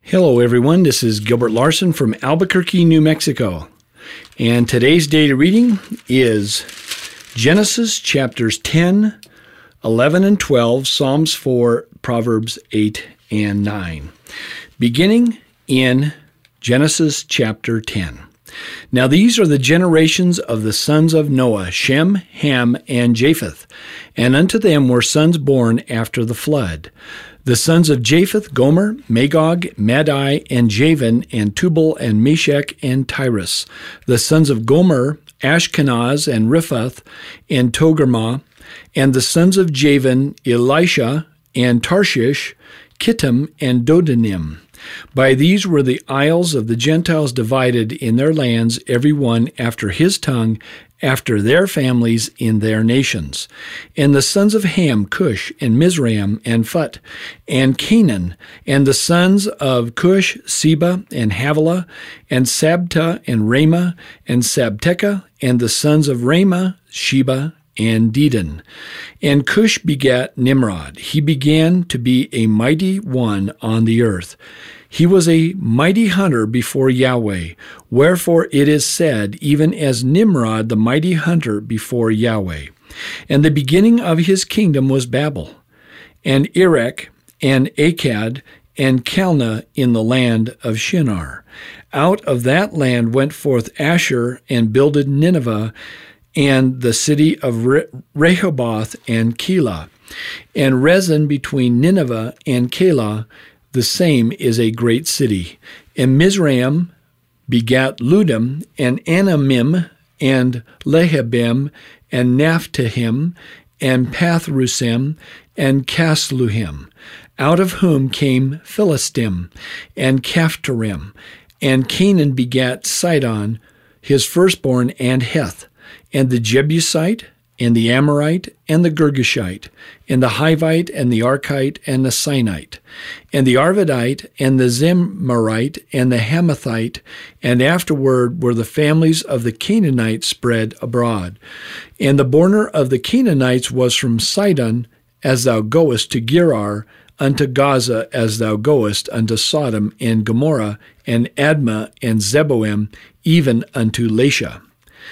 Hello, everyone. This is Gilbert Larson from Albuquerque, New Mexico. And today's data reading is Genesis chapters 10, 11, and 12, Psalms 4, Proverbs 8 and 9. Beginning in Genesis chapter 10. Now these are the generations of the sons of Noah, Shem, Ham, and Japheth. And unto them were sons born after the flood. The sons of Japheth, Gomer, Magog, Madai, and Javan, and Tubal, and Meshech, and Tyrus. The sons of Gomer, Ashkenaz, and Riphath, and Togarmah. And the sons of Javan, Elisha, and Tarshish, Kittim, and Dodanim. By these were the isles of the Gentiles divided in their lands, every one after his tongue, after their families in their nations. And the sons of Ham, Cush, and Mizraim, and Phut, and Canaan. And the sons of Cush, Seba, and Havilah, and Sabta, and Ramah, and Sabteca. And the sons of Ramah, Sheba, and Dedan. And Cush begat Nimrod. He began to be a mighty one on the earth. He was a mighty hunter before Yahweh. Wherefore it is said, even as Nimrod the mighty hunter before Yahweh. And the beginning of his kingdom was Babel, and Erech, and Akkad, and Calneh in the land of Shinar. Out of that land went forth Asshur, and builded Nineveh, and the city of Rehoboth and Keilah. And Rezin between Nineveh and Keilah, the same is a great city. And Mizraim begat Ludim, and Anamim, and Lehabim, and Naphtahim, and Pathrusim, and Casluhim, out of whom came Philistim, and Caphtorim. And Canaan begat Sidon, his firstborn, and Heth, and the Jebusite, and the Amorite, and the Girgashite, and the Hivite, and the Archite, and the Sinite, and the Arvadite, and the Zemarite, and the Hamathite, and afterward were the families of the Canaanites spread abroad. And the border of the Canaanites was from Sidon, as thou goest to Gerar, unto Gaza, as thou goest unto Sodom and Gomorrah, and Admah, and Zeboim, even unto Lasha.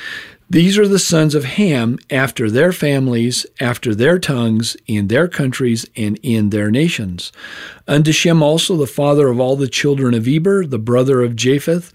These are the sons of Ham after their families, after their tongues, in their countries, and in their nations. Unto Shem also the father of all the children of Eber, the brother of Japheth,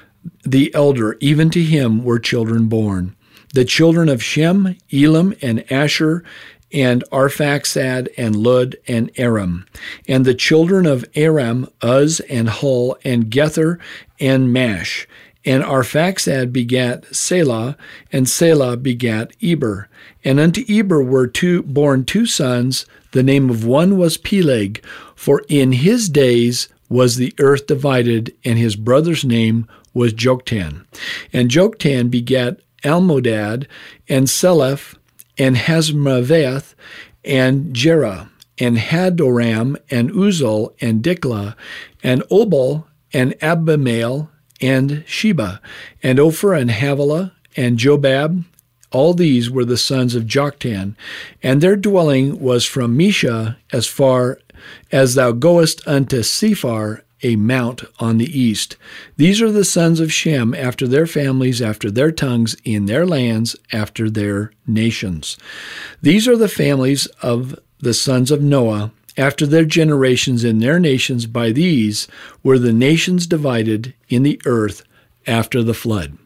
the elder, even to him were children born. The children of Shem, Elam, and Asher, and Arphaxad, and Lud, and Aram. And the children of Aram, Uz, and Hul, and Gether, and Mash. And Arphaxad begat Selah, and Selah begat Eber. And unto Eber were born two sons. The name of one was Peleg, for in his days was the earth divided, and his brother's name was Joktan. And Joktan begat Almodad, and Seleph, and Hazmaveth, and Jerah, and Hadoram, and Uzal, and Diklah, and Obal, and Abimael, and Sheba, and Ophir, and Havilah, and Jobab. All these were the sons of Joktan, and their dwelling was from Mesha as far as thou goest unto Sephar, a mount on the east. These are the sons of Shem after their families, after their tongues, in their lands, after their nations. These are the families of the sons of Noah, after their generations in their nations. By these were the nations divided in the earth after the flood.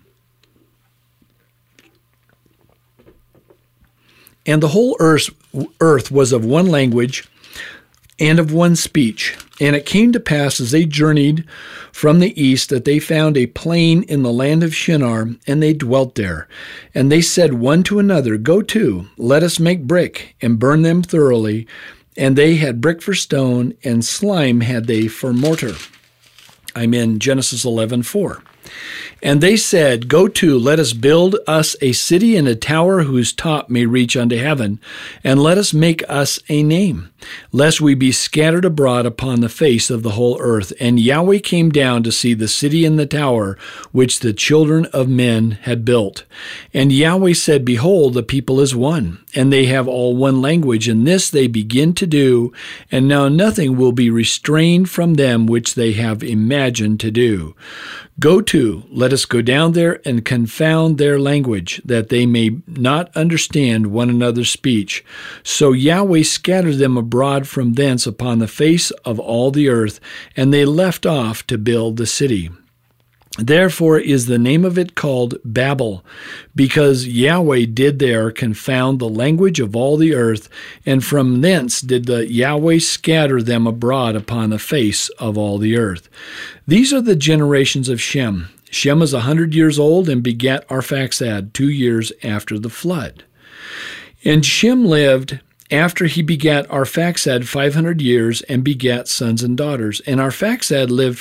And the whole earth was of one language and of one speech. And it came to pass as they journeyed from the east that they found a plain in the land of Shinar, and they dwelt there. And they said one to another, Go to, let us make brick, and burn them thoroughly. And they had brick for stone, and slime had they for mortar. I'm in Genesis 11:4. And they said, Go to, let us build us a city and a tower whose top may reach unto heaven, and let us make us a name, lest we be scattered abroad upon the face of the whole earth. And Yahweh came down to see the city and the tower which the children of men had built. And Yahweh said, Behold, the people is one, and they have all one language, and this they begin to do, and now nothing will be restrained from them which they have imagined to do. Go to, let us go down there and confound their language, that they may not understand one another's speech. So Yahweh scattered them abroad from thence upon the face of all the earth, and they left off to build the city. Therefore is the name of it called Babel, because Yahweh did there confound the language of all the earth, and from thence did the Yahweh scatter them abroad upon the face of all the earth. These are the generations of Shem. Shem is 100 years old and begat Arphaxad 2 years after the flood. And Shem lived after he begat Arphaxad 500 years and begat sons and daughters. And Arphaxad lived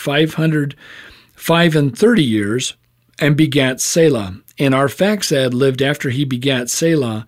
530 years and begat Selah. And Arphaxad lived after he begat Selah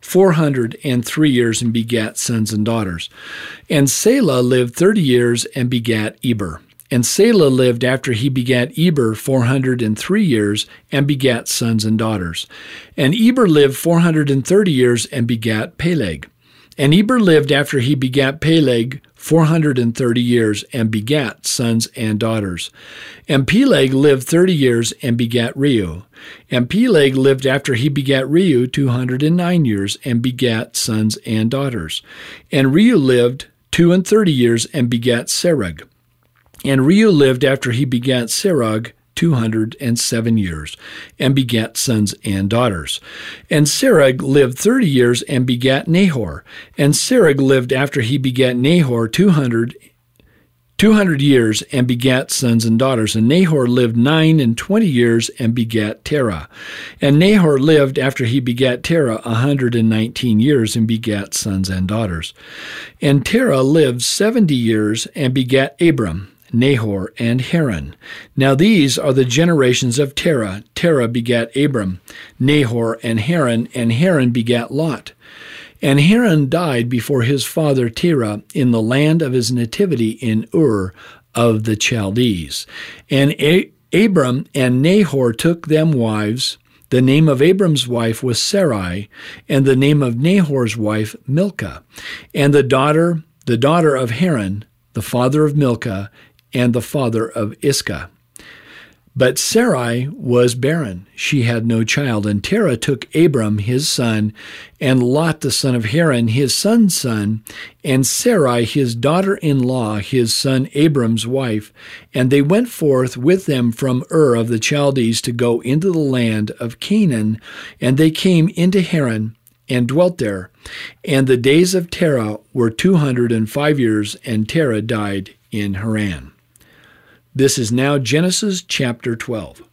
403 years and begat sons and daughters. And Selah lived 30 years and begat Eber. And Selah lived after he begat Eber 403 years and begat sons and daughters. And Eber lived 430 years and begat Peleg. And Eber lived after he begat Peleg 430 years and begat sons and daughters. And Peleg lived 30 years and begat Reu. And Peleg lived after he begat Reu 209 years and begat sons and daughters. And Reu lived 32 years and begat Serug. And Reu lived after he begat Serug 207 years, and begat sons and daughters. And Serug lived 30 years and begat Nahor. And Serug lived after he begat Nahor 200 years and begat sons and daughters. And Nahor lived 29 years and begat Terah. And Nahor lived after he begat Terah 119 years and begat sons and daughters. And Terah lived 70 years and begat Abram, Nahor, and Haran. Now these are the generations of Terah. Terah begat Abram, Nahor, and Haran begat Lot. And Haran died before his father Terah in the land of his nativity in Ur of the Chaldees. And Abram and Nahor took them wives. The name of Abram's wife was Sarai, and the name of Nahor's wife Milcah. And the daughter of Haran, the father of Milcah, and the father of Iscah. But Sarai was barren. She had no child. And Terah took Abram his son, and Lot the son of Haran his son's son, and Sarai his daughter-in-law, his son Abram's wife. And they went forth with them from Ur of the Chaldees to go into the land of Canaan. And they came into Haran and dwelt there. And the days of Terah were 205 years, and Terah died in Haran. This is now Genesis chapter 12.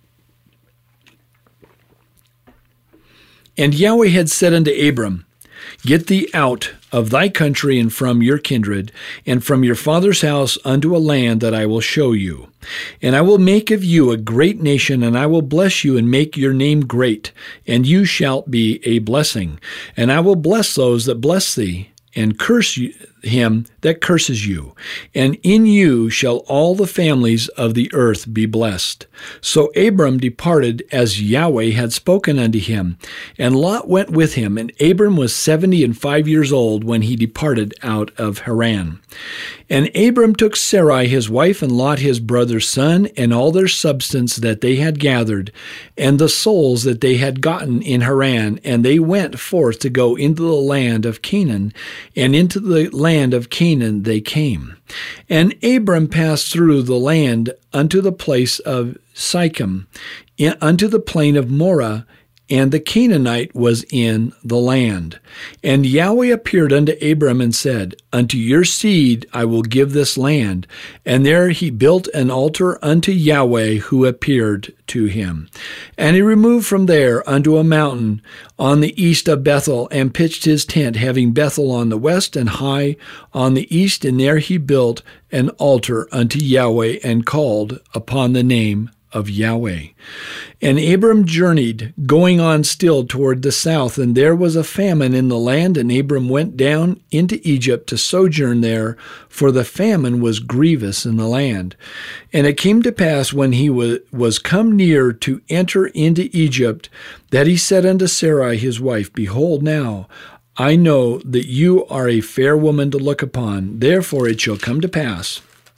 And Yahweh had said unto Abram, Get thee out of thy country and from your kindred, and from your father's house unto a land that I will show you. And I will make of you a great nation, and I will bless you and make your name great, and you shalt be a blessing. And I will bless those that bless thee, and curse him that curses you. And in you shall all the families of the earth be blessed. So Abram departed as Yahweh had spoken unto him, and Lot went with him. And Abram was 75 years old when he departed out of Haran. And Abram took Sarai his wife, and Lot his brother's son, and all their substance that they had gathered, and the souls that they had gotten in Haran, and they went forth to go into the land of Canaan, and into the land of Canaan they came. And Abram passed through the land unto the place of Sichem, unto the plain of Moreh, and the Canaanite was in the land. And Yahweh appeared unto Abram and said, Unto your seed I will give this land. And there he built an altar unto Yahweh who appeared to him. And he removed from there unto a mountain on the east of Bethel, and pitched his tent, having Bethel on the west and Hai on the east. And there he built an altar unto Yahweh, and called upon the name of Yahweh. And Abram journeyed, going on still toward the south, and there was a famine in the land, and Abram went down into Egypt to sojourn there, for the famine was grievous in the land. And it came to pass, when he was come near to enter into Egypt, that he said unto Sarai his wife, Behold now, I know that you are a fair woman to look upon. Therefore it shall come to pass.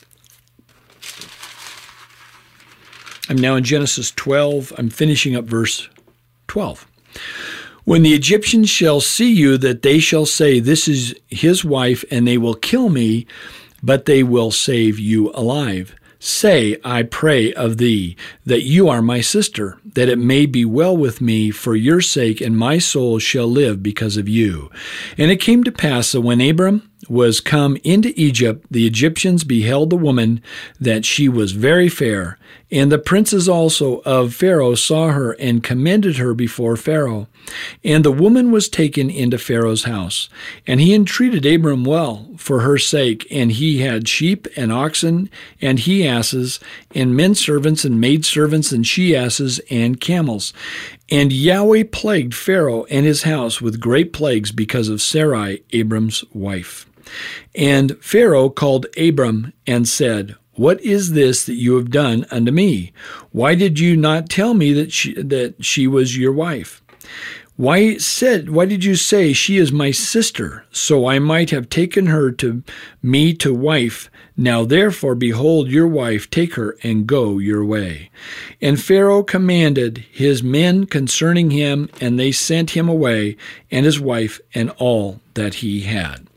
I'm now in Genesis 12. I'm finishing up verse 12. When the Egyptians shall see you, that they shall say, This is his wife, and they will kill me, but they will save you alive. Say, I pray of thee, that you are my sister, that it may be well with me for your sake, and my soul shall live because of you. And it came to pass that when Abram was come into Egypt, the Egyptians beheld the woman, that she was very fair. And the princes also of Pharaoh saw her, and commended her before Pharaoh. And the woman was taken into Pharaoh's house. And he entreated Abram well for her sake, and he had sheep and oxen, and he-asses, and men servants, and maidservants, and she-asses, and camels. And Yahweh plagued Pharaoh and his house with great plagues because of Sarai, Abram's wife. And Pharaoh called Abram and said, What is this that you have done unto me? Why did you not tell me that she was your wife? Why did you say, She is my sister, so I might have taken her to me to wife? Now therefore, behold, your wife, take her and go your way. And Pharaoh commanded his men concerning him, and they sent him away, and his wife, and all that he had.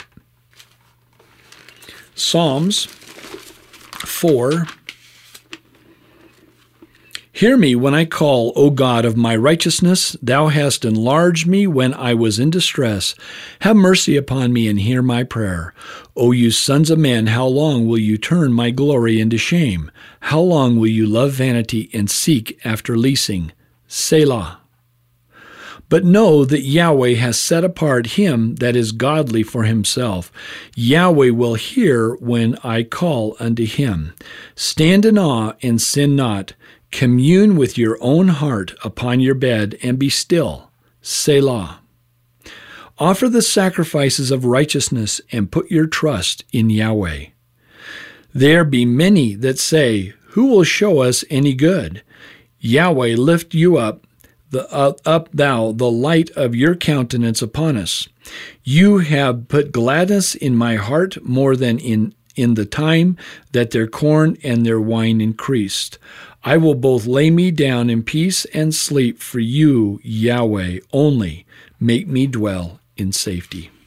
Psalms 4. Hear me when I call, O God of my righteousness. Thou hast enlarged me when I was in distress. Have mercy upon me and hear my prayer. O you sons of men, how long will you turn my glory into shame? How long will you love vanity and seek after leasing? Selah. But know that Yahweh has set apart him that is godly for himself. Yahweh will hear when I call unto him. Stand in awe and sin not. Commune with your own heart upon your bed, and be still. Selah. Offer the sacrifices of righteousness, and put your trust in Yahweh. There be many that say, Who will show us any good? Yahweh lift you up, thou the light of your countenance upon us. You have put gladness in my heart more than in the time that their corn and their wine increased. I will both lay me down in peace and sleep, for you, Yahweh, only make me dwell in safety.